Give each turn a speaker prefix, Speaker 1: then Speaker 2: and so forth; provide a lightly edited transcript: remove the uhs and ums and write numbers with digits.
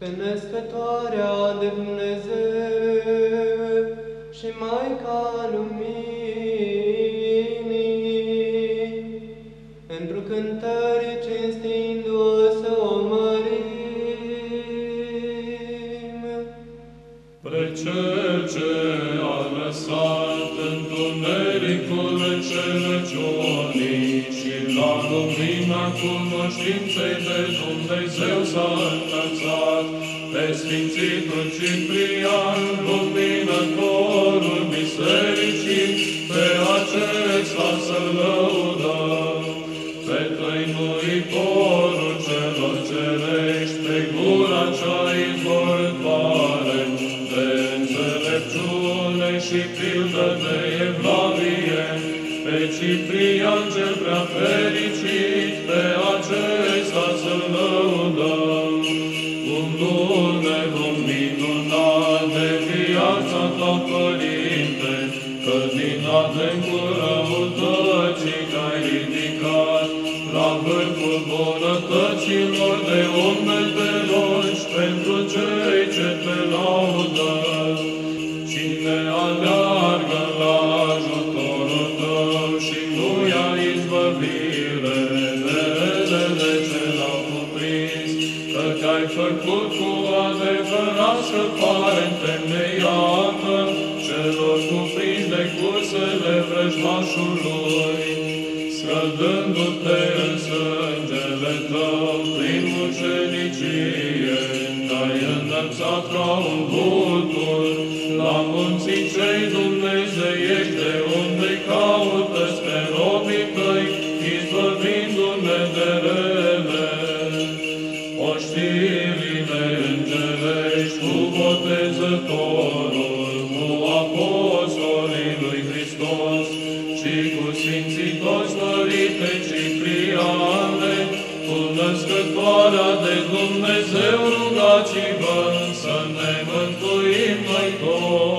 Speaker 1: pe născătoarea de Dumnezeu și Maica Luminii, întru cântări cinstindu-o să o mărim.
Speaker 2: Pre Cel ce a lăsat întunericul înșelăciunii și la lumina cunoștinței de Dumnezeu s-a înălțat, pe Sfințitul Ciprian, luminătorul bisericii, pe acesta să-l lăudăm, pe tăinuitorul celor cerești, pe gura cea izvorătoare de înțelepciune și pildă de evlavie, pe Ciprian cel prea fericit, pe acesta să-l lăudăm. Cum nu ne vom minuna de viața ta, Părinte, că din adâncul răutății te-ai ridicat la vârful bunătăților de umbeltelor și pentru cei ce te laudă. Cine aleargă la ajutorul tău și nu ia izbăvire de relele ce l-au cuprins, că te-ai făcut cu adevărat scăpare întemeiată celor cuprinși de cursele vrăjmașului, scăldându-te în sângele tău prin mucenicie, te-ai înălțat ca un vultur la munții cei dumnezeiești, de unde caută spre robii tăi, izbăvindu-ne de rele. Oștirile îngerești cu Botezătorul, cu apostolii lui Hristos și cu Sfinții toți Părinte Cipriane, cu Născătoarea de Dumnezeu, rugați-vă să ne mântuim noi toți.